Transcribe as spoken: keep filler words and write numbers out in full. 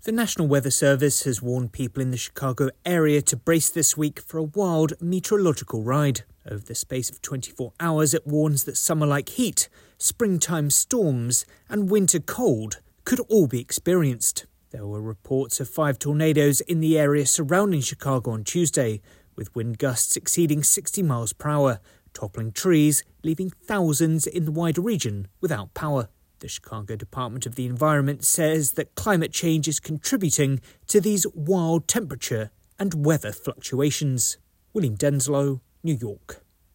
The National Weather Service has warned people in the Chicago area to brace this week for a wild meteorological ride. Over the space of twenty-four hours, it warns that summer-like heat, springtime storms and winter cold could all be experienced. There were reports of five tornadoes in the area surrounding Chicago on Tuesday, with wind gusts exceeding sixty miles per hour, toppling trees, leaving thousands in the wider region without power. The Chicago Department of the Environment says that climate change is contributing to these wild temperature and weather fluctuations. William Denslow, New York.